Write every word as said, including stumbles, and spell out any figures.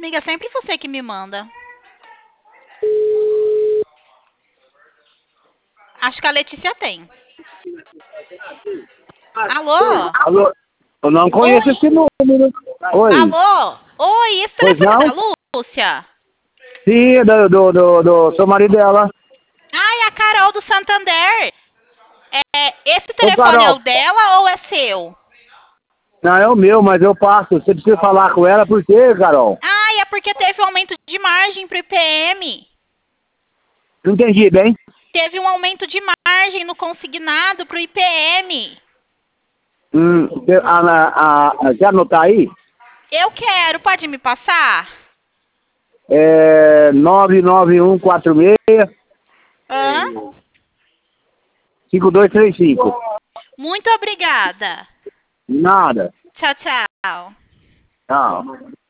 desliga, sempre você que me manda. Acho que a Letícia tem. Alô? Alô? Eu não conheço Oi? esse número. Oi. Alô? Oi, esse Pois telefone é não? da Lúcia? Sim, é do, do, do, do seu marido dela. Ai, a Carol do Santander. É, esse Ô, telefone é Carol. o dela ou é seu? Não, é o meu, mas eu passo. Você precisa falar com ela, por quê, Carol? Ai, é porque teve um aumento de margem pro I P M. Não entendi bem. Teve um aumento de margem no consignado pro I P M. Hum, você- a, a, a, quer anotar aí? Eu quero, pode me passar? É nove nove um quatro seis Hã? cinco dois três cinco. Muito obrigada. Nada. Tchau, tchau. Tchau.